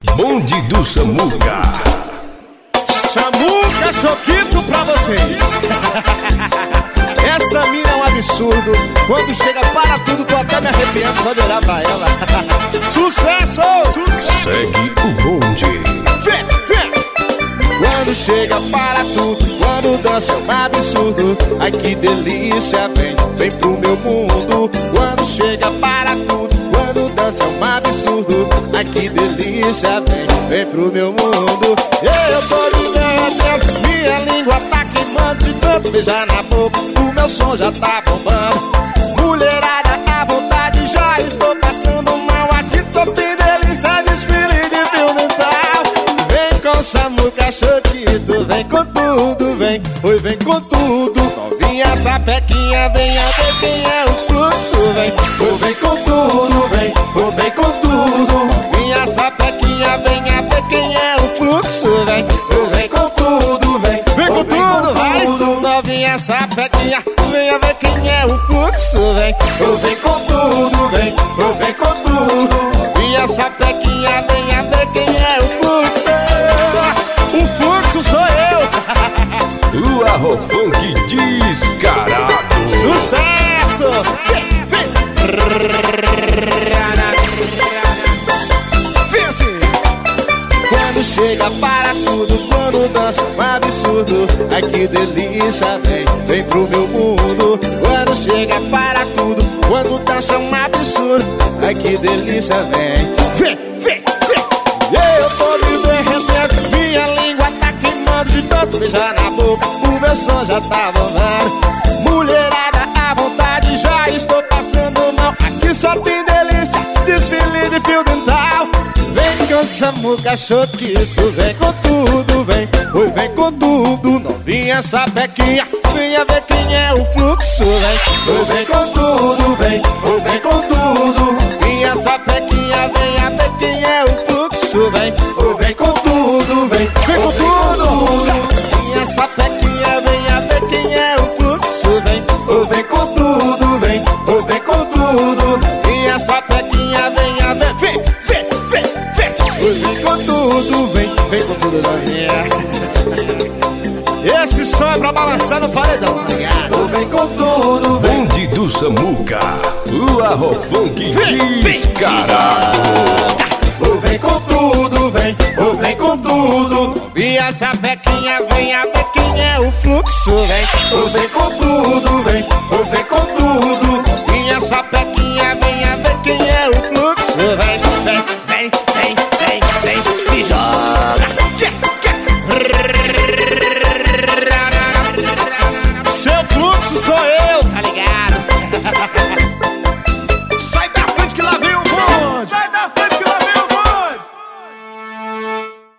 Bonde do Samuca. Samuca, choquito pra vocês. Essa mina é um absurdo. Quando chega para tudo, tô até me arrepiando só de olhar pra ela. Sucesso! Segue o bonde. Vem, vem! Quando chega para tudo, quando dança é um absurdo. Ai que delícia, vem pro meu mundo. Quando chega para tudo, quando dança é um absurdo. Ai que delícia, vem pro meu mundo. Eu tô vivendo, minha língua tá queimando de tanto beijar na boca. O meu som já tá bombando. Mulherada à vontade, já estou passando mal. Aqui só tem delícia, desfile de fio dental. Vem com Samuca, choquito, vem com tudo, vem. Oi, vem com tudo. Novinha, sapequinha, venha ver quem é o fluxo, vem. Oi, vem com tudo, vem. Oi, vem com tudo. Novinha, sapequinha, venha ver quem é o fluxo, vem. Oi, vem com tudo, vem. Vem com tudo, vai. Novinha, sapequinha, venha ver quem é o fluxo, vem. Oi, vem com tudo, vem. Oi, vem com tudo. Novinha, sapequinha, venha ver quem é o fluxo. O fluxo sou eu. O Arrofunk descarado. Sucesso! Vem assim! Quando chega para tudo, quando dança um absurdo. Ai que delícia, vem pro meu mundo. Quando chega para tudo, quando dança um absurdo. Ai que delícia, vem. Eu tô vivendo, minha língua tá queimando de tanto beijar na boca. O meu som já tá bombando. Mulherada à vontade, já estou passando mal. Aqui só tem delícia, desfile de fio dental. Vem com Samuca, choquito, vem com tudo, vem. Oi, vem com tudo. Novinha, sapequinha, venha ver quem é o fluxo, vem. Oi, vem com tudo, vem. Oi, vem com tudo. Novinha, sapequinha, venha ver quem é o fluxo, vem. Oi, vem com tudo, vem. Vem com tudo. Minha sapequinha, venha ver quem é o fluxo, vem. Oi, vem com tudo, vem. Oi, vem com tudo. Minha sapequinha, venha ver. Vem. Oi, vem com tudo, vem com tudo, novinha. Esse som é pra balançar no paredão, tá ligado? Oi, vem com tudo, vem. Bonde do Samuca. O Arrofunk descarado. Oi, vem com tudo, vem. Oi, vem com tudo. Minha sapequinha, venha ver quem é o fluxo, vem. Oi, vem com tudo, vem. Oi, vem com tudo. Minha sapequinha.